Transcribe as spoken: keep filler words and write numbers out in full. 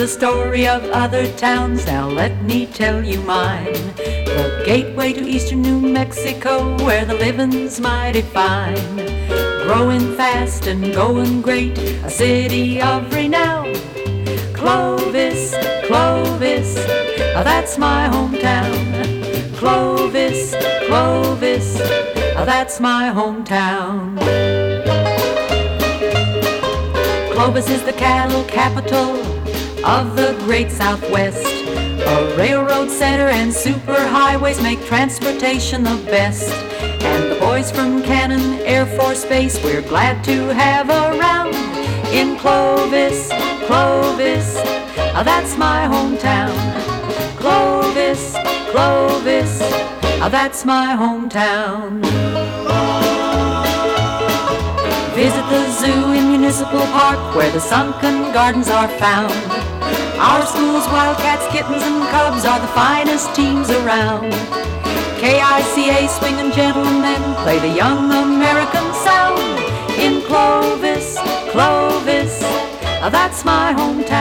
the story of other towns, now let me tell you mine. The gateway to eastern New Mexico, where the living's mighty fine. Growing fast and going great, a city of renown. Clovis, Clovis, oh, that's my hometown. Clovis, Clovis, oh, that's my hometown. Clovis is the cattle capital of the great Southwest. A railroad center and superhighways make transportation the best. And the boys from Cannon Air Force Base we're glad to have around. In Clovis, Clovis, oh, that's my hometown. Clovis, Clovis, oh, that's my hometown. Visit the zoo in Municipal Park, where the sunken gardens are found. Our school's Wildcats, Kittens, and Cubs are the finest teams around. K I C A swinging gentlemen play the young American sound. In Clovis, Clovis, oh, that's my hometown.